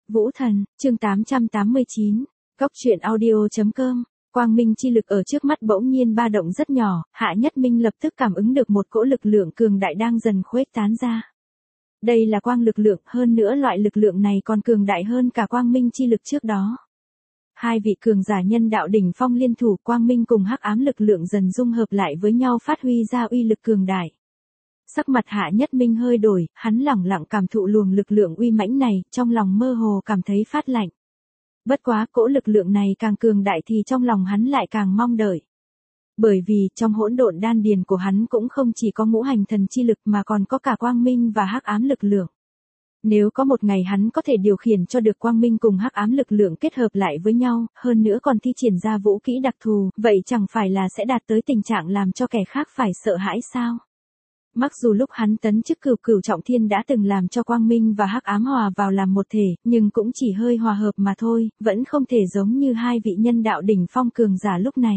Vũ Thần, chương 889, Góc truyện audio.com. Quang minh chi lực ở trước mắt bỗng nhiên ba động rất nhỏ, Hạ Nhất Minh lập tức cảm ứng được một cỗ lực lượng cường đại đang dần khuếch tán ra. Đây là quang lực lượng, hơn nữa loại lực lượng này còn cường đại hơn cả quang minh chi lực trước đó. Hai vị cường giả nhân đạo đỉnh phong liên thủ, quang minh cùng hắc ám lực lượng dần dung hợp lại với nhau phát huy ra uy lực cường đại. Sắc mặt Hạ Nhất Minh hơi đổi, hắn lẳng lặng cảm thụ luồng lực lượng uy mãnh này, trong lòng mơ hồ cảm thấy phát lạnh. Bất quá cỗ lực lượng này càng cường đại thì trong lòng hắn lại càng mong đợi. Bởi vì trong hỗn độn đan điền của hắn cũng không chỉ có ngũ hành thần chi lực mà còn có cả quang minh và hắc ám lực lượng. Nếu có một ngày hắn có thể điều khiển cho được quang minh cùng hắc ám lực lượng kết hợp lại với nhau, hơn nữa còn thi triển ra vũ kỹ đặc thù, vậy chẳng phải là sẽ đạt tới tình trạng làm cho kẻ khác phải sợ hãi sao? Mặc dù lúc hắn tấn chức cửu trọng thiên đã từng làm cho quang minh và hắc ám hòa vào làm một thể, nhưng cũng chỉ hơi hòa hợp mà thôi, vẫn không thể giống như hai vị nhân đạo đỉnh phong cường giả lúc này.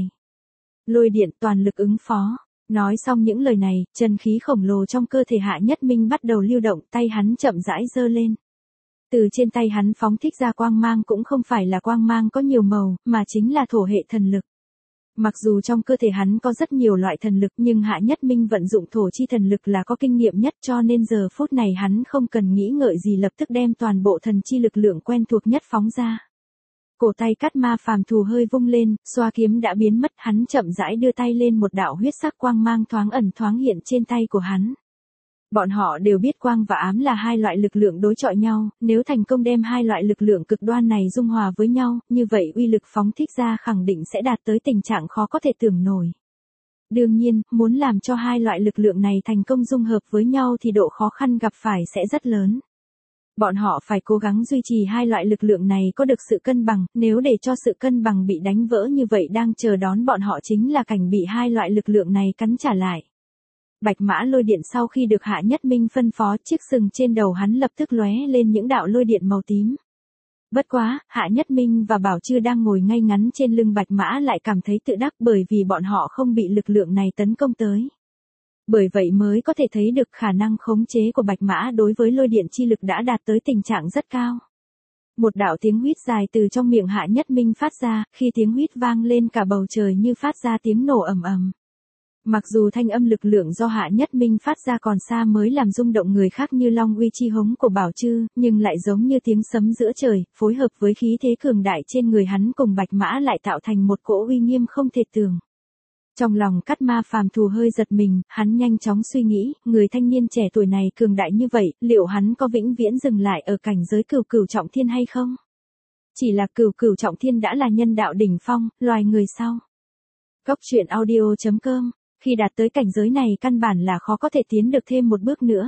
Lôi điện toàn lực ứng phó. Nói xong những lời này, chân khí khổng lồ trong cơ thể Hạ Nhất Minh bắt đầu lưu động, tay hắn chậm rãi giơ lên. Từ trên tay hắn phóng thích ra quang mang cũng không phải là quang mang có nhiều màu, mà chính là thổ hệ thần lực. Mặc dù trong cơ thể hắn có rất nhiều loại thần lực nhưng Hạ Nhất Minh vận dụng thổ chi thần lực là có kinh nghiệm nhất, cho nên giờ phút này hắn không cần nghĩ ngợi gì lập tức đem toàn bộ thần chi lực lượng quen thuộc nhất phóng ra. Cổ tay Cát Ma Phàm Thù hơi vung lên, xoa kiếm đã biến mất, hắn chậm rãi đưa tay lên, một đạo huyết sắc quang mang thoáng ẩn thoáng hiện trên tay của hắn. Bọn họ đều biết quang và ám là hai loại lực lượng đối chọi nhau, nếu thành công đem hai loại lực lượng cực đoan này dung hòa với nhau, như vậy uy lực phóng thích ra khẳng định sẽ đạt tới tình trạng khó có thể tưởng nổi. Đương nhiên, muốn làm cho hai loại lực lượng này thành công dung hợp với nhau thì độ khó khăn gặp phải sẽ rất lớn. Bọn họ phải cố gắng duy trì hai loại lực lượng này có được sự cân bằng, nếu để cho sự cân bằng bị đánh vỡ như vậy đang chờ đón bọn họ chính là cảnh bị hai loại lực lượng này cắn trả lại. Bạch mã lôi điện sau khi được Hạ Nhất Minh phân phó, chiếc sừng trên đầu hắn lập tức lóe lên những đạo lôi điện màu tím. Bất quá, Hạ Nhất Minh và Bảo Chư đang ngồi ngay ngắn trên lưng bạch mã lại cảm thấy tự đắc bởi vì bọn họ không bị lực lượng này tấn công tới. Bởi vậy mới có thể thấy được khả năng khống chế của bạch mã đối với lôi điện chi lực đã đạt tới tình trạng rất cao. Một đạo tiếng huýt dài từ trong miệng Hạ Nhất Minh phát ra, khi tiếng huýt vang lên cả bầu trời như phát ra tiếng nổ ầm ầm. Mặc dù thanh âm lực lượng do Hạ Nhất Minh phát ra còn xa mới làm rung động người khác như long uy chi hống của Bảo Chư, nhưng lại giống như tiếng sấm giữa trời, phối hợp với khí thế cường đại trên người hắn cùng bạch mã lại tạo thành một cỗ uy nghiêm không thể tưởng. Trong lòng Cát Ma Phàm Thù hơi giật mình, hắn nhanh chóng suy nghĩ, người thanh niên trẻ tuổi này cường đại như vậy, liệu hắn có vĩnh viễn dừng lại ở cảnh giới cửu trọng thiên hay không? Chỉ là cửu trọng thiên đã là nhân đạo đỉnh phong, loài người sau. Góc truyện audio.com. Khi đạt tới cảnh giới này căn bản là khó có thể tiến được thêm một bước nữa.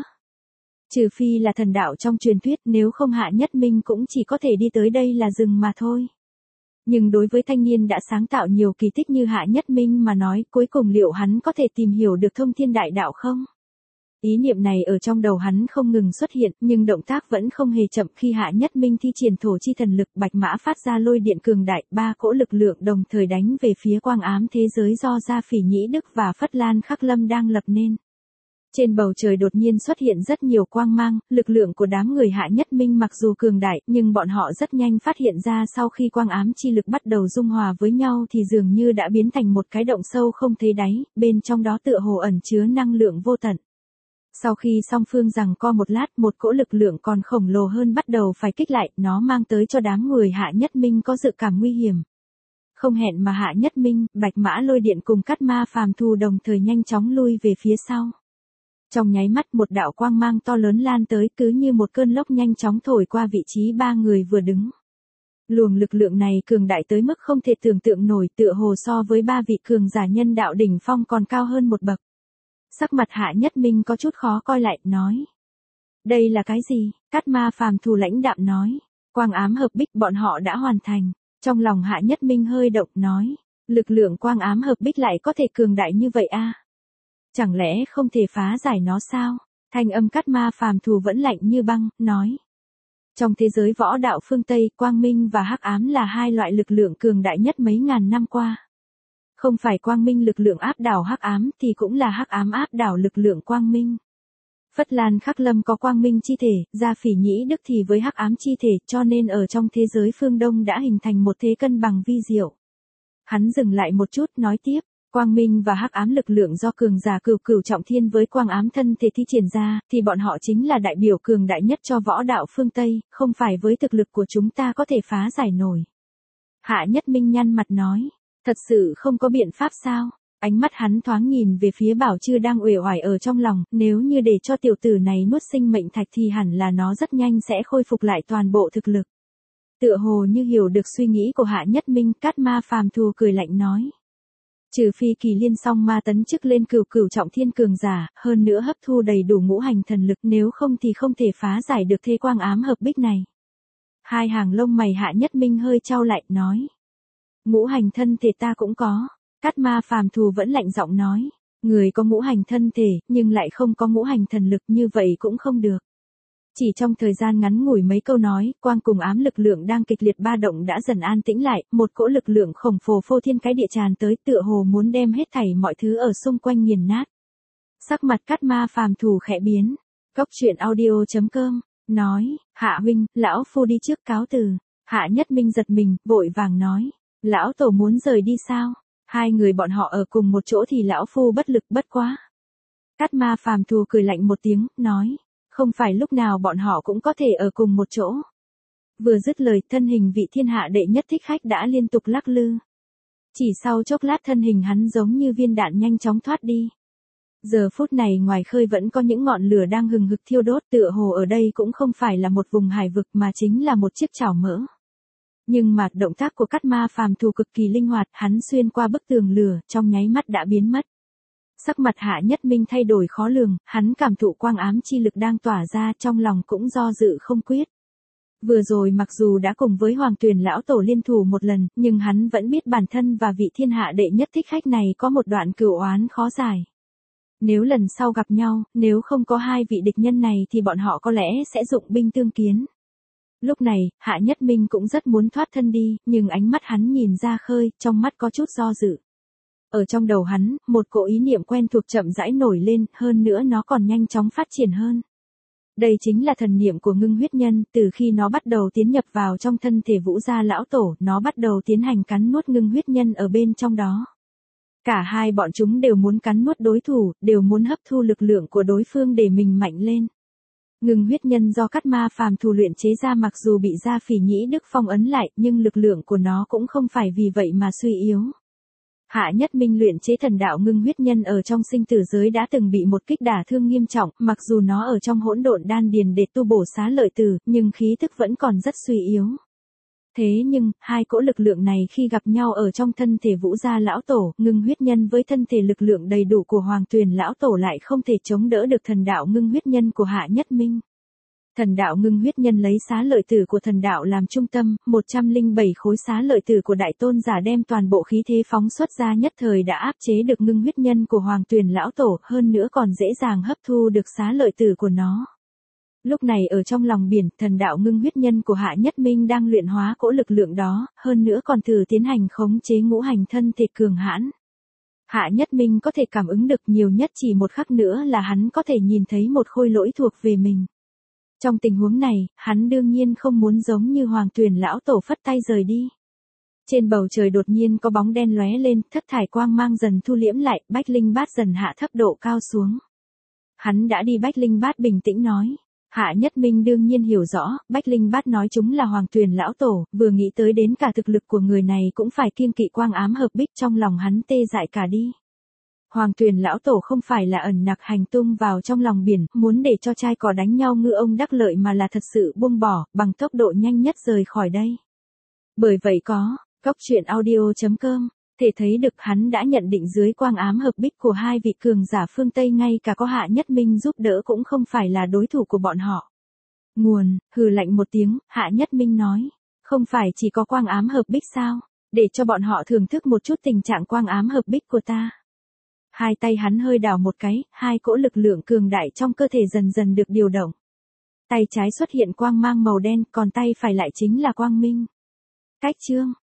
Trừ phi là thần đạo trong truyền thuyết, nếu không Hạ Nhất Minh cũng chỉ có thể đi tới đây là dừng mà thôi. Nhưng đối với thanh niên đã sáng tạo nhiều kỳ tích như Hạ Nhất Minh mà nói, cuối cùng liệu hắn có thể tìm hiểu được thông thiên đại đạo không? Ý niệm này ở trong đầu hắn không ngừng xuất hiện, nhưng động tác vẫn không hề chậm. Khi Hạ Nhất Minh thi triển thổ chi thần lực, bạch mã phát ra lôi điện cường đại, ba cỗ lực lượng đồng thời đánh về phía quang ám thế giới do Gia Phỉ Nhĩ Đức và Phất Lan Khắc Lâm đang lập nên. Trên bầu trời đột nhiên xuất hiện rất nhiều quang mang, lực lượng của đám người Hạ Nhất Minh mặc dù cường đại, nhưng bọn họ rất nhanh phát hiện ra sau khi quang ám chi lực bắt đầu dung hòa với nhau thì dường như đã biến thành một cái động sâu không thấy đáy, bên trong đó tựa hồ ẩn chứa năng lượng vô tận. Sau khi song phương giằng co một lát, một cỗ lực lượng còn khổng lồ hơn bắt đầu phải kích lại, nó mang tới cho đám người Hạ Nhất Minh có dự cảm nguy hiểm. Không hẹn mà Hạ Nhất Minh, bạch mã lôi điện cùng Cát Ma Phàm Thù đồng thời nhanh chóng lui về phía sau. Trong nháy mắt một đạo quang mang to lớn lan tới, cứ như một cơn lốc nhanh chóng thổi qua vị trí ba người vừa đứng. Luồng lực lượng này cường đại tới mức không thể tưởng tượng nổi, tựa hồ so với ba vị cường giả nhân đạo đỉnh phong còn cao hơn một bậc. Sắc mặt Hạ Nhất Minh có chút khó coi lại, nói. Đây là cái gì? Cát Ma Phàm Thù lãnh đạm nói. Quang ám hợp bích bọn họ đã hoàn thành. Trong lòng Hạ Nhất Minh hơi động, nói. Lực lượng quang ám hợp bích lại có thể cường đại như vậy à? Chẳng lẽ không thể phá giải nó sao? Thanh âm Cát Ma Phàm Thù vẫn lạnh như băng, nói. Trong thế giới võ đạo phương Tây, quang minh và hắc ám là hai loại lực lượng cường đại nhất mấy ngàn năm qua. Không phải quang minh lực lượng áp đảo hắc ám thì cũng là hắc ám áp đảo lực lượng quang minh. Phất Lan Khắc Lâm có quang minh chi thể, Gia Phỉ Nhĩ Đức thì với hắc ám chi thể, cho nên ở trong thế giới phương Đông đã hình thành một thế cân bằng vi diệu. Hắn dừng lại một chút nói tiếp, quang minh và hắc ám lực lượng do cường giả cửu cửu trọng thiên với quang ám thân thể thi triển ra, thì bọn họ chính là đại biểu cường đại nhất cho võ đạo phương Tây, không phải với thực lực của chúng ta có thể phá giải nổi. Hạ Nhất Minh nhăn mặt nói, thật sự không có biện pháp sao? Ánh mắt hắn thoáng nhìn về phía Bảo Trư đang uể oải ở trong lòng, nếu như để cho tiểu tử này nuốt sinh mệnh thạch thì hẳn là nó rất nhanh sẽ khôi phục lại toàn bộ thực lực. Tựa hồ như hiểu được suy nghĩ của Hạ Nhất Minh, Cát Ma phàm thù cười lạnh nói. Trừ phi Kỳ Liên song ma tấn chức lên cửu cửu trọng thiên cường giả, hơn nữa hấp thu đầy đủ ngũ hành thần lực, nếu không thì không thể phá giải được thế quang ám hợp bích này. Hai hàng lông mày Hạ Nhất Minh hơi chau lại, nói. Ngũ hành thân thể ta cũng có. Cát Ma phàm thù vẫn lạnh giọng nói. Người có ngũ hành thân thể, nhưng lại không có ngũ hành thần lực, như vậy cũng không được. Chỉ trong thời gian ngắn ngủi mấy câu nói, quang cùng ám lực lượng đang kịch liệt ba động đã dần an tĩnh lại, một cỗ lực lượng khổng phồ phô thiên cái địa tràn tới, tựa hồ muốn đem hết thảy mọi thứ ở xung quanh nghiền nát. Sắc mặt Cát Ma phàm thù khẽ biến. Cốc truyện audio.com nói, Hạ huynh, lão phu đi trước cáo từ. Hạ Nhất Minh giật mình, vội vàng nói, lão tổ muốn rời đi sao? Hai người bọn họ ở cùng một chỗ thì lão phu bất lực bất quá. Cát Ma phàm thù cười lạnh một tiếng, nói, không phải lúc nào bọn họ cũng có thể ở cùng một chỗ. Vừa dứt lời, thân hình vị thiên hạ đệ nhất thích khách đã liên tục lắc lư. Chỉ sau chốc lát thân hình hắn giống như viên đạn nhanh chóng thoát đi. Giờ phút này ngoài khơi vẫn có những ngọn lửa đang hừng hực thiêu đốt, tựa hồ ở đây cũng không phải là một vùng hải vực mà chính là một chiếc chảo mỡ. Nhưng mà động tác của Cát Ma phàm thù cực kỳ linh hoạt, hắn xuyên qua bức tường lửa, trong nháy mắt đã biến mất. Sắc mặt Hạ Nhất Minh thay đổi khó lường, hắn cảm thụ quang ám chi lực đang tỏa ra, trong lòng cũng do dự không quyết. Vừa rồi mặc dù đã cùng với Hoàng Tuyền lão tổ liên thủ một lần, nhưng hắn vẫn biết bản thân và vị thiên hạ đệ nhất thích khách này có một đoạn cửu oán khó giải. Nếu lần sau gặp nhau, nếu không có hai vị địch nhân này thì bọn họ có lẽ sẽ dụng binh tương kiến. Lúc này, Hạ Nhất Minh cũng rất muốn thoát thân đi, nhưng ánh mắt hắn nhìn ra khơi, trong mắt có chút do dự. Ở trong đầu hắn, một cỗ ý niệm quen thuộc chậm rãi nổi lên, hơn nữa nó còn nhanh chóng phát triển hơn. Đây chính là thần niệm của ngưng huyết nhân, từ khi nó bắt đầu tiến nhập vào trong thân thể Vũ Gia lão tổ, nó bắt đầu tiến hành cắn nuốt ngưng huyết nhân ở bên trong đó. Cả hai bọn chúng đều muốn cắn nuốt đối thủ, đều muốn hấp thu lực lượng của đối phương để mình mạnh lên. Ngưng huyết nhân do Cát Ma phàm thù luyện chế ra mặc dù bị Gia Phỉ Nhĩ Đức phong ấn lại, nhưng lực lượng của nó cũng không phải vì vậy mà suy yếu. Hạ Nhất Minh luyện chế thần đạo ngưng huyết nhân ở trong sinh tử giới đã từng bị một kích đả thương nghiêm trọng, mặc dù nó ở trong hỗn độn đan điền để tu bổ xá lợi tử, nhưng khí tức vẫn còn rất suy yếu. Thế nhưng, hai cỗ lực lượng này khi gặp nhau ở trong thân thể Vũ Gia lão tổ, ngưng huyết nhân với thân thể lực lượng đầy đủ của Hoàng Tuyền lão tổ lại không thể chống đỡ được thần đạo ngưng huyết nhân của Hạ Nhất Minh. Thần đạo ngưng huyết nhân lấy xá lợi tử của thần đạo làm trung tâm, 107 khối xá lợi tử của đại tôn giả đem toàn bộ khí thế phóng xuất ra, nhất thời đã áp chế được ngưng huyết nhân của Hoàng Tuyền lão tổ, hơn nữa còn dễ dàng hấp thu được xá lợi tử của nó. Lúc này ở trong lòng biển, thần đạo ngưng huyết nhân của Hạ Nhất Minh đang luyện hóa cỗ lực lượng đó, hơn nữa còn thử tiến hành khống chế ngũ hành thân thể cường hãn. Hạ Nhất Minh có thể cảm ứng được, nhiều nhất chỉ một khắc nữa là hắn có thể nhìn thấy một khôi lỗi thuộc về mình. Trong tình huống này, hắn đương nhiên không muốn giống như Hoàng Tuyền lão tổ phất tay rời đi. Trên bầu trời đột nhiên có bóng đen lóe lên, thất thải quang mang dần thu liễm lại, Bách Linh Bát dần hạ thấp độ cao xuống. Hắn đã đi. Bách Linh Bát bình tĩnh nói. Hạ Nhất Minh đương nhiên hiểu rõ, Bách Linh Bát nói chúng là Hoàng Tuyền lão tổ, vừa nghĩ tới đến cả thực lực của người này cũng phải kiêng kỵ quang ám hợp bích, trong lòng hắn tê dại cả đi. Hoàng Tuyền lão tổ không phải là ẩn nặc hành tung vào trong lòng biển, muốn để cho trai cò đánh nhau ngư ông đắc lợi, mà là thật sự buông bỏ, bằng tốc độ nhanh nhất rời khỏi đây. Bởi vậy Cốc truyện audio.com thể thấy được hắn đã nhận định dưới quang ám hợp bích của hai vị cường giả phương Tây, ngay cả có Hạ Nhất Minh giúp đỡ cũng không phải là đối thủ của bọn họ. Nguồn, hừ lạnh một tiếng, Hạ Nhất Minh nói, không phải chỉ có quang ám hợp bích sao, để cho bọn họ thưởng thức một chút tình trạng quang ám hợp bích của ta. Hai tay hắn hơi đảo một cái, hai cỗ lực lượng cường đại trong cơ thể dần dần được điều động. Tay trái xuất hiện quang mang màu đen, còn tay phải lại chính là quang minh. Cách chương